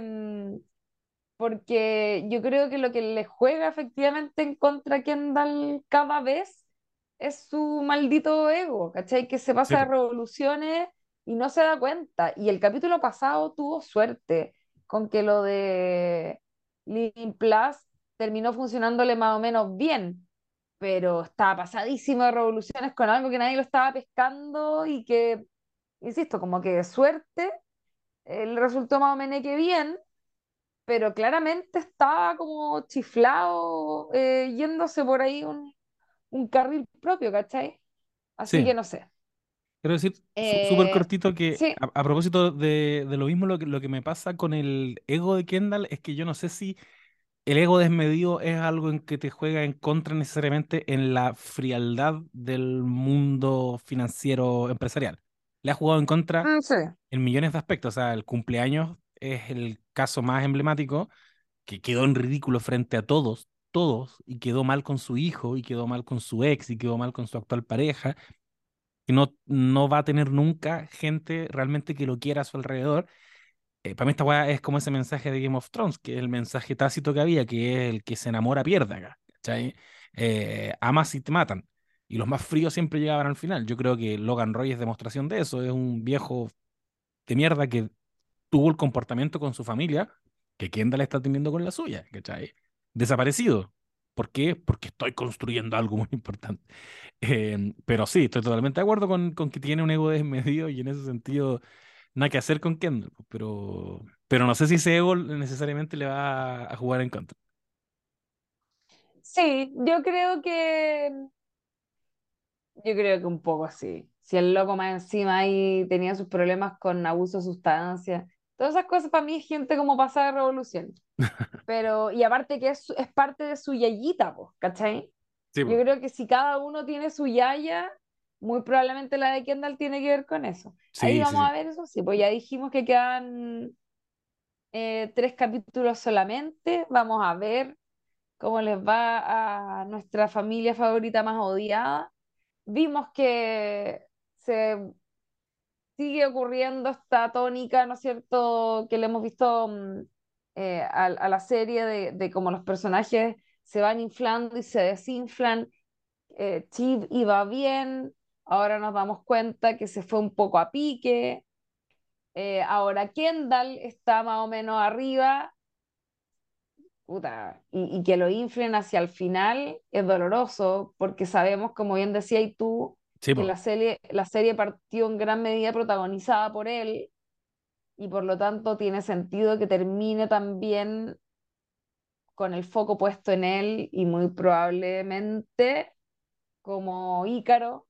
porque yo creo que lo que le juega efectivamente en contra a Kendall cada vez es su maldito ego, ¿cachai? Que se Sí, pasa de po. revoluciones y no se da cuenta. Y el capítulo pasado tuvo suerte con que lo de Living Plus terminó funcionándole más o menos bien, pero estaba pasadísimo de revoluciones con algo que nadie lo estaba pescando y que, insisto, como que de suerte, le resultó más o menos que bien, pero claramente estaba como chiflado, yéndose por ahí un carril propio, ¿cachai? Así Sí. que no sé. Quiero decir, súper Eh, cortito que sí, a propósito de lo mismo, lo que me pasa con el ego de Kendall es que yo no sé si el ego desmedido es algo en que te juega en contra necesariamente en la frialdad del mundo financiero empresarial. Le ha jugado en contra sí. en millones de aspectos. O sea, el cumpleaños es el caso más emblemático, que quedó en ridículo frente a todos, todos, y quedó mal con su hijo, y quedó mal con su ex, y quedó mal con su actual pareja, que no va a tener nunca gente realmente que lo quiera a su alrededor. Para mí esta weá es como ese mensaje de Game of Thrones, que es el mensaje tácito que había, que es el que se enamora pierde acá, ¿cachai? Amas y te matan. Y los más fríos siempre llegaban al final. Yo creo que Logan Roy es demostración de eso. Es un viejo de mierda que tuvo el comportamiento con su familia que Kendall está teniendo con la suya, ¿cachai? Desaparecido. ¿Por qué? Porque estoy construyendo algo muy importante. Pero sí, estoy totalmente de acuerdo con que tiene un ego desmedido y en ese sentido nada que hacer con Kendall, pues, pero no sé si ese ego necesariamente le va a jugar en contra. Sí, yo creo que un poco así. Si el loco más encima ahí tenía sus problemas con abuso de sustancias, todas esas cosas para mí es gente como pasada de revolución. Pero, y aparte que es parte de su yayita, pues, ¿cachai? Sí, Yo pues. creo que si cada uno tiene su yaya, muy probablemente la de Kendall tiene que ver con eso. Ahí Sí, sí, vamos sí. a ver eso, sí, pues ya dijimos que quedan 3 capítulos solamente. Vamos a ver cómo les va a nuestra familia favorita más odiada. Vimos que se sigue ocurriendo esta tónica, ¿no es cierto?, que le hemos visto a la serie de cómo los personajes se van inflando y se desinflan. Chiv iba bien, ahora nos damos cuenta que se fue un poco a pique. Ahora Kendall está más o menos arriba, puta, y que lo inflen hacia el final es doloroso, porque sabemos, como bien decías tú, Sí, que pues. la serie partió en gran medida protagonizada por él, y por lo tanto tiene sentido que termine también con el foco puesto en él y muy probablemente como Ícaro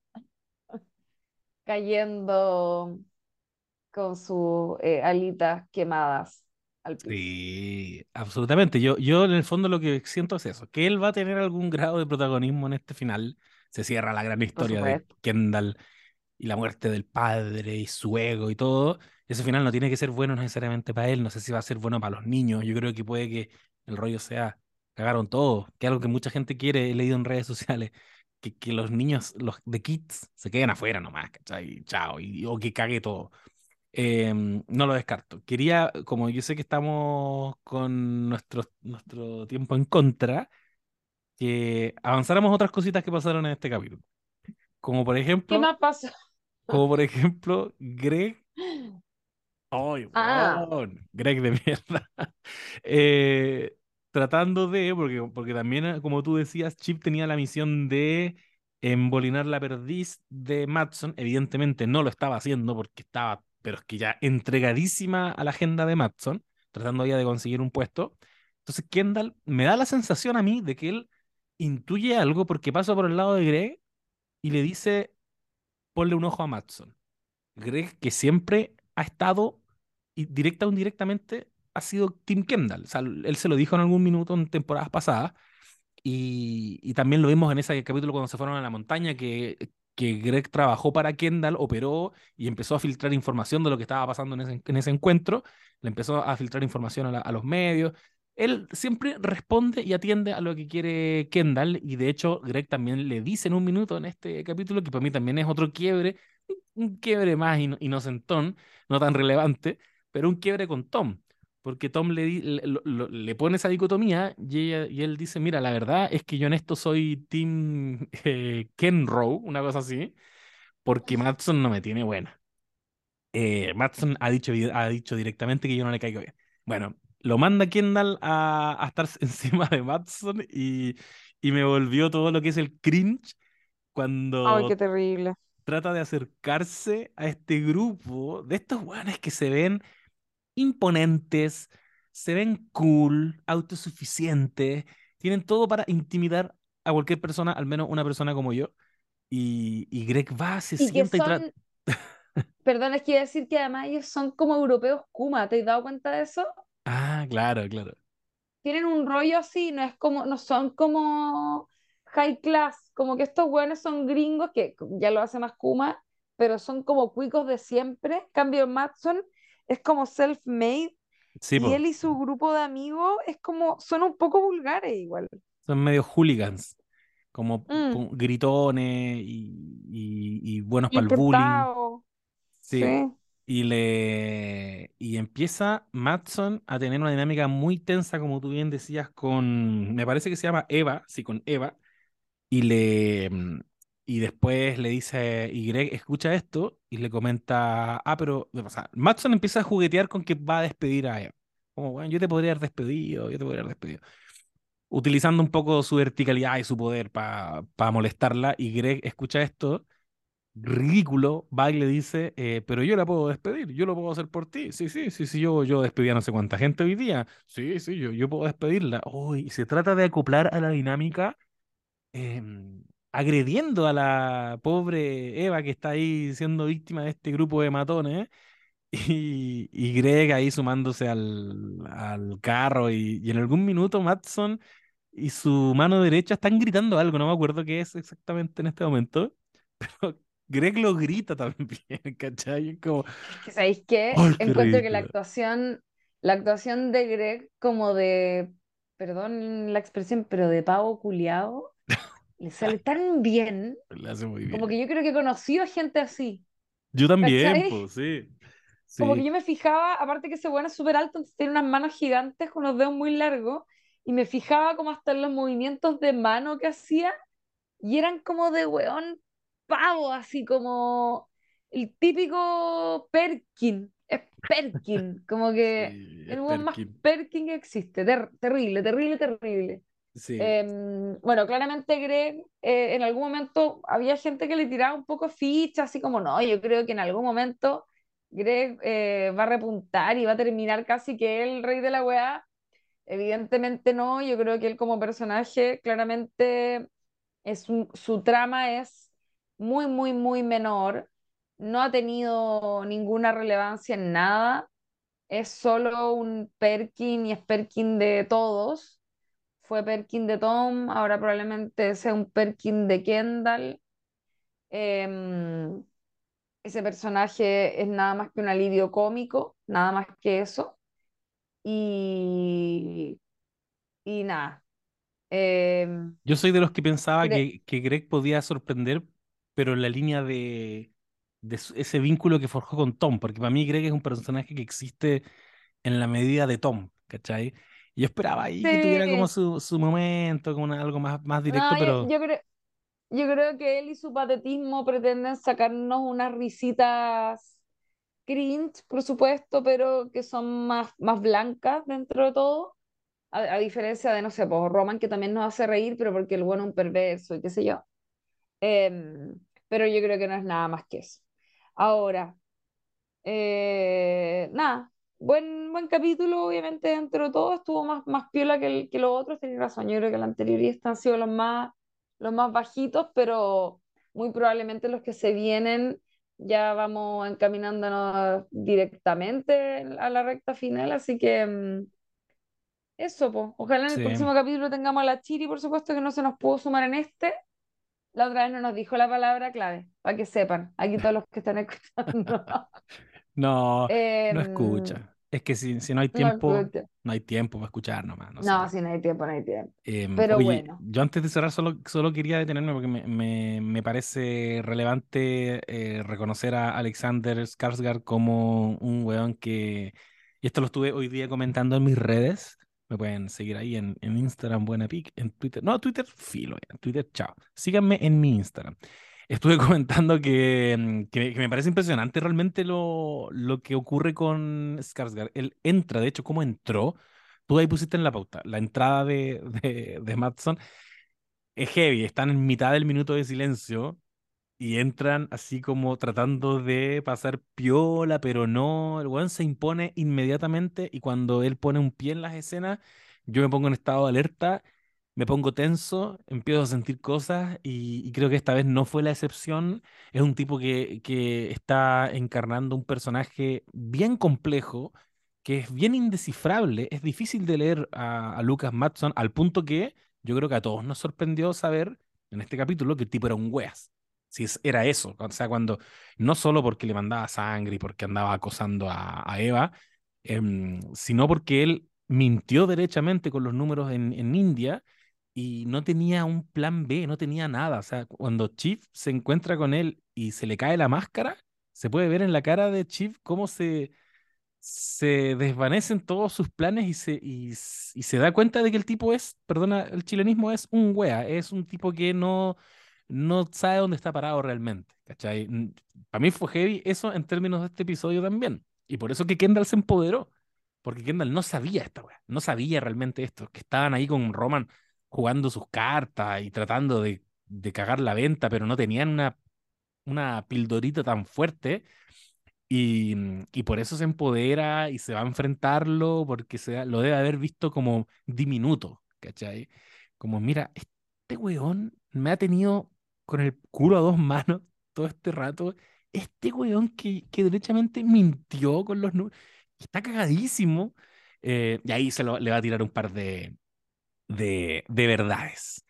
cayendo con sus alitas quemadas al piso. Sí, absolutamente. Yo en el fondo lo que siento es eso, que él va a tener algún grado de protagonismo en este final. Se cierra la gran Por historia de supuesto. Kendall y la muerte del padre y su ego y todo. Ese final no tiene que ser bueno necesariamente para él, no sé si va a ser bueno para los niños. Yo creo que puede que el rollo sea, cagaron todo, que es algo que mucha gente quiere, he leído en redes sociales, que los niños, los de kids, se queden afuera nomás, ¿cachai? Chao, o que cague todo. No lo descarto. Quería, como yo sé que estamos con nuestro tiempo en contra, que avanzáramos otras cositas que pasaron en este capítulo. Como por ¿Qué ejemplo, más pasó? como por ejemplo, Greg. ¡Ay, Ah, weón! Greg de mierda. Eh, tratando de, porque también, como tú decías, Chip tenía la misión de embolinar la perdiz de Madson. Evidentemente no lo estaba haciendo porque estaba, pero es que ya entregadísima a la agenda de Madson, tratando ya de conseguir un puesto. Entonces, Kendall me da la sensación a mí de que él intuye algo porque pasa por el lado de Greg y le dice, ponle un ojo a Madson. Greg, que siempre ha estado, y directa o indirectamente, ha sido Tim Kendall. O sea, él se lo dijo en algún minuto en temporadas pasadas, y también lo vimos en ese capítulo cuando se fueron a la montaña, que que Greg trabajó para Kendall, operó y empezó a filtrar información de lo que estaba pasando en ese encuentro, le empezó a filtrar información a los medios. Él siempre responde y atiende a lo que quiere Kendall, y de hecho Greg también le dice en un minuto en este capítulo, que para mí también es otro quiebre, un quiebre más inocentón, no tan relevante, pero un quiebre con Tom. Porque Tom le pone esa dicotomía y él dice, mira, la verdad es que yo en esto soy Team Kenrow, una cosa así, porque Madsen no me tiene buena. Madsen ha dicho directamente que yo no le caigo bien. Bueno, lo manda Kendall a estar encima de Madsen, y me volvió todo lo que es el cringe Ay, qué cuando terrible. trata de acercarse a este grupo de estos weones que se ven imponentes, se ven cool, autosuficientes, tienen todo para intimidar a cualquier persona, al menos una persona como yo. Y Greg va, se Y que sienta y trata. son, perdón, es que iba a decir que además ellos son como europeos Kuma, ¿te has dado cuenta de eso? Ah, claro, claro. Tienen un rollo así, no es como, no son como high class, como que estos buenos son gringos, que ya lo hace más Kuma, pero son como cuicos de siempre. En cambio, Matson es como self-made, Sí, y po, él y su grupo de amigos es como, son un poco vulgares igual. son medio hooligans, como Mm, gritones y buenos para el bullying. intentado, Sí. sí. Y empieza Matson a tener una dinámica muy tensa, como tú bien decías, me parece que se llama Eva, sí, con Eva, y y después le dice, y Greg escucha esto y le comenta, pero, o sea, Matson empieza a juguetear con que va a despedir a Eva. Como, bueno, yo te podría haber despedido, yo te podría haber despedido. Utilizando un poco su verticalidad y su poder para molestarla, y Greg escucha esto ridículo, va y le dice, pero yo la puedo despedir, yo lo puedo hacer por ti. Sí, sí, sí, sí, yo despedí a no sé cuánta gente hoy día. Sí, sí, yo puedo despedirla. Oh, y se trata de acoplar a la dinámica, agrediendo a la pobre Eva que está ahí siendo víctima de este grupo de matones. Y Greg ahí sumándose al carro, y en algún minuto Matson y su mano derecha están gritando algo, no me acuerdo qué es exactamente en este momento, pero Greg lo grita también, ¿cachai? Es como, Es que, ¿sabéis qué? ¡ay, qué Encuentro que ridículo! la actuación de Greg como de, perdón la expresión, pero de pavo culiao, le sale tan bien, Lo hace muy como que bien. yo creo que he conocido gente así, Yo también, ¿cachai? pues, sí. Como que Sí. yo me fijaba, aparte que ese bueno es súper alto, entonces tiene unas manos gigantes con unos dedos muy largos, y me fijaba como hasta en los movimientos de mano que hacía, y eran como de weón pavo, así como el típico Perkin, es Perkin, como que Sí, es el weón más Perkin. Perkin que existe, terrible, terrible, terrible. Sí. Bueno, claramente Greg, en algún momento había gente que le tiraba un poco ficha, así como no, yo creo que en algún momento Greg va a repuntar y va a terminar casi que el rey de la weá. Evidentemente no, yo creo que él como personaje claramente su trama es muy, muy, muy menor, no ha tenido ninguna relevancia en nada, es solo un Perkin y es Perkin de todos. Fue Perkin de Tom, ahora probablemente sea un Perkin de Kendall. Em, Ese personaje es nada más que un alivio cómico, nada más que eso. Y, y nada. Em, Yo soy de los que pensaba cre- que Greg podía sorprender, pero en la línea de ese vínculo que forjó con Tom, porque para mí Greg es un personaje que existe en la medida de Tom, ¿cachai? Y yo esperaba ahí que tuviera como sí, su momento, como algo más directo, no, pero yo creo que él y su patetismo pretenden sacarnos unas risitas cringe, por supuesto, pero que son más blancas dentro de todo. A diferencia de, no sé, pues Roman, que también nos hace reír, pero porque el bueno es un perverso y qué sé yo. Pero yo creo que no es nada más que eso. Ahora, nada, buen capítulo, obviamente dentro de todo estuvo más piola que los otros, tenés razón, yo creo que la anterior y esta han sido los más bajitos, pero muy probablemente los que se vienen ya vamos encaminándonos directamente a la recta final, así que eso, pues, ojalá en el sí, próximo capítulo tengamos a la Chiri, por supuesto que no se nos pudo sumar en este, la otra vez no nos dijo la palabra clave, para que sepan, aquí todos los que están escuchando. No, no Em, escucha. Es que si no hay no tiempo, escucho. no hay tiempo para escuchar nomás, no se No, puede. si no hay tiempo, no hay tiempo. Pero Oye, bueno, yo antes de cerrar solo quería detenerme porque me parece relevante reconocer a Alexander Skarsgård como un weón y esto lo estuve hoy día comentando en mis redes, me pueden seguir ahí en Instagram, Buena Pic, en Twitter, no, Twitter, filo, ya, en Twitter, chao. Síganme en mi Instagram. Estuve comentando que me parece impresionante realmente lo que ocurre con Skarsgård. Él entra, de hecho, cómo entró. Tú ahí pusiste en la pauta, la entrada de Madsen es heavy, están en mitad del minuto de silencio y entran así como tratando de pasar piola, pero no, el weón se impone inmediatamente y cuando él pone un pie en las escenas, yo me pongo en estado de alerta, me pongo tenso, empiezo a sentir cosas y creo que esta vez no fue la excepción. Es un tipo que está encarnando un personaje bien complejo, que es bien indescifrable, es difícil de leer a Lucas Matson al punto que yo creo que a todos nos sorprendió saber en este capítulo que el tipo era un weas si era eso, o sea, cuando no solo porque le mandaba sangre y porque andaba acosando a Eva, sino porque él mintió derechamente con los números en India y no tenía un plan B, no tenía nada. O sea, cuando Chief se encuentra con él y se le cae la máscara, se puede ver en la cara de Chief cómo se desvanecen todos sus planes y se da cuenta de que el tipo es, perdona, el chilenismo es un wea, es un tipo que no sabe dónde está parado realmente, ¿cachai? Para mí fue heavy eso en términos de este episodio también. Y por eso que Kendall se empoderó, porque Kendall no sabía esta wea, no sabía realmente esto, que estaban ahí con Roman jugando sus cartas y tratando de cagar la venta, pero no tenían una pildorita tan fuerte y por eso se empodera y se va a enfrentarlo porque lo debe haber visto como diminuto, ¿cachai? Como, mira, este weón me ha tenido con el culo a dos manos todo este rato. Este weón que derechamente mintió con los números. Está cagadísimo. Y ahí le va a tirar un par de verdades.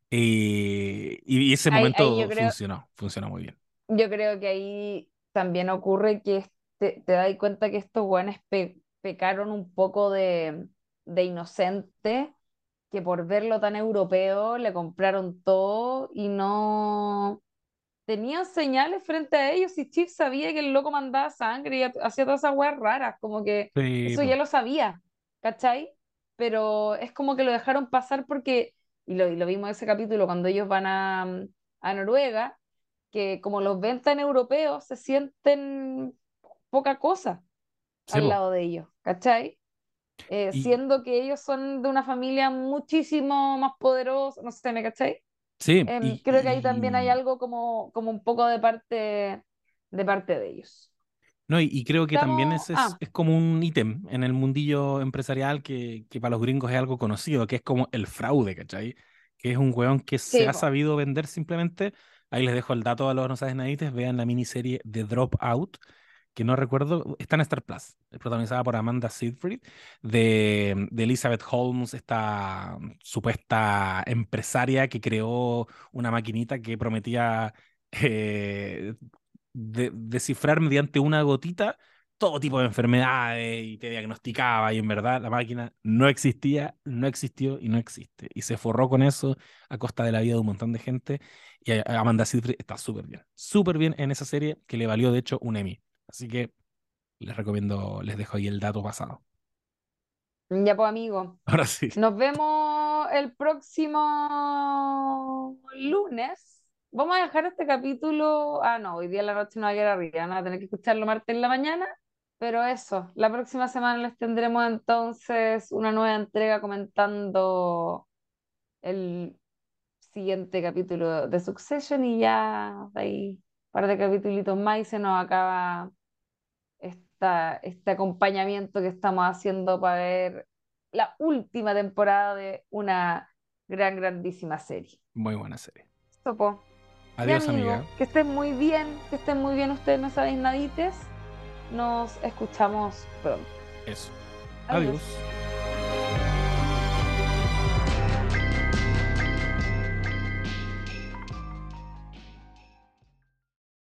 Y ese ahí momento funcionó muy bien. yo creo que ahí también ocurre que te das cuenta que estos guanes pecaron un poco de inocente, que por verlo tan europeo le compraron todo y no tenían señales frente a ellos y Chief sabía que el loco mandaba sangre y hacía todas esas weas raras, como que Sí, eso ya po. lo sabía, ¿cachai? Pero es como que lo dejaron pasar porque, y lo vimos en ese capítulo cuando ellos van a Noruega, que como los ven tan europeos, se sienten poca cosa Sí, al po. lado de ellos, ¿cachai? Y Siendo que ellos son de una familia muchísimo más poderosa, no sé, ¿me cachai? sí, Creo que ahí también hay algo como un poco de parte de ellos. no, y creo que también Estamos, es como un ítem en el mundillo empresarial que para los gringos es algo conocido, que es como el fraude, ¿cachai? Que es un weón que se sí, ha po. sabido vender simplemente. Ahí les dejo el dato a los no sabes nadites, vean la miniserie de Dropout, que no recuerdo, está en Star Plus, es protagonizada por Amanda Seyfried, de Elizabeth Holmes, esta supuesta empresaria que creó una maquinita que prometía eh, descifrar mediante una gotita todo tipo de enfermedades y te diagnosticaba y en verdad la máquina no existía, no existió y no existe. Y se forró con eso a costa de la vida de un montón de gente y Amanda Seyfried está súper bien en esa serie que le valió de hecho un Emmy. Así que les recomiendo, les dejo ahí el dato pasado. Ya pues amigo, Ahora sí, nos vemos el próximo lunes. Vamos a dejar este capítulo, no, hoy día en la noche no va a quedar arriba, van a tener que escucharlo martes en la mañana, pero eso, la próxima semana les tendremos entonces una nueva entrega comentando el siguiente capítulo de Succession y ya de ahí un par de capítulos más y se nos acaba este acompañamiento que estamos haciendo para ver la última temporada de una grandísima serie. muy buena serie. Sopo, mi Adiós, amigo, amiga. que estén muy bien, ustedes no saben nadites, nos escuchamos pronto. Eso. Adiós. Adiós.